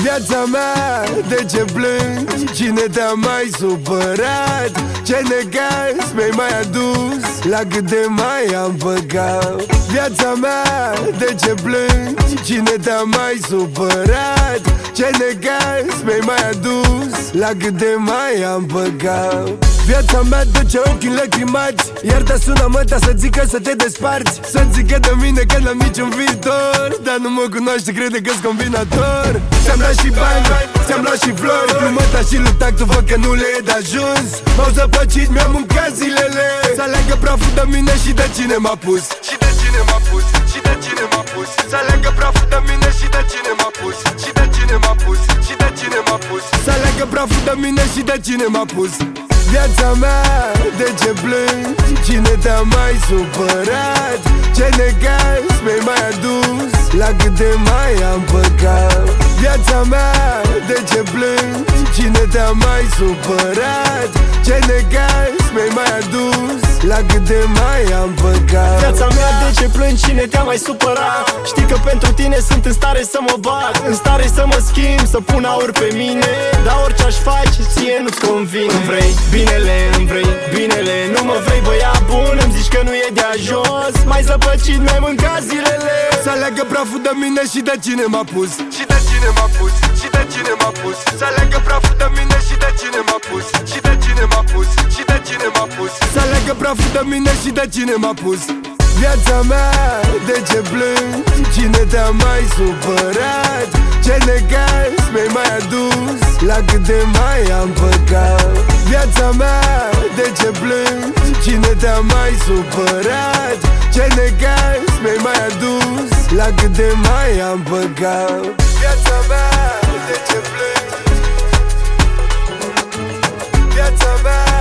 Viața mea, de ce plângi? Cine te-a mai supărat? Ce necaz mi-ai mai adus? La cât de mai am păcat? Viața mea, de ce plângi? Cine te-a mai supărat? Ce necaz mi-ai mai adus? La cât de mai am păcat? Viața mea duce ochii lacrimați, iar te sună măta să zică să te desparți, să zică de mine că n-am niciun viitor, dar nu mă cunoaște, crede că-s combinator. Ți-am dat și bani, ți-am luat și flori, plumăta și luptac, tu văd că nu le e de ajuns. M-au zăpăcit, mi-am mâncat zilele, să aleagă praful de mine și de cine m-a pus. Și de cine m-a pus, și de cine m-a pus. Să aleagă praful de mine și de cine m-a pus. Și de cine m-a pus, și de cine m-a pus. Să aleagă praful de mine și de cine m-a pus. Viața mea, de ce plângi? Cine te-a mai supărat? Ce necaz mi-ai mai adus? La cât de mai am păcat? Viața mea, de ce plângi? Cine te-a mai supărat? Ce necaz mi-ai mai adus? La cât de mai am păcat? Viața mea, de ce plângi? Cine te-a mai supărat? Știi că pentru tine sunt în stare să mă bat, în stare să mă schimb, să pun aur pe mine. Dar orice aș face, ție nu-ți convine. Îmi vrei binele, îmi vrei binele, nu mă vrei băiat bun, îmi zici că nu e de ajuns. Mai zăpăcit, mi-ai mâncat zilele. Să aleagă praful de mine și de cine m-a pus. Și de cine m-a pus, și de cine m-a pus. Să aleagă praful de mine și de cine m-a pus. Și de cine m-a pus, și de cine m-a pus. Să aleagă praful de mine și de cine m-a pus. Viața mea, de ce plângi? Cine te-a mai supărat? Ce necaz mi-ai mai adus? La cât de mai am păcat? Viața mea, de ce plângi? Cine te-a mai supărat? Ce necaz mi-ai mai adus? La cât de mai am păcat? Viața mea, de ce plângi? Viața mea.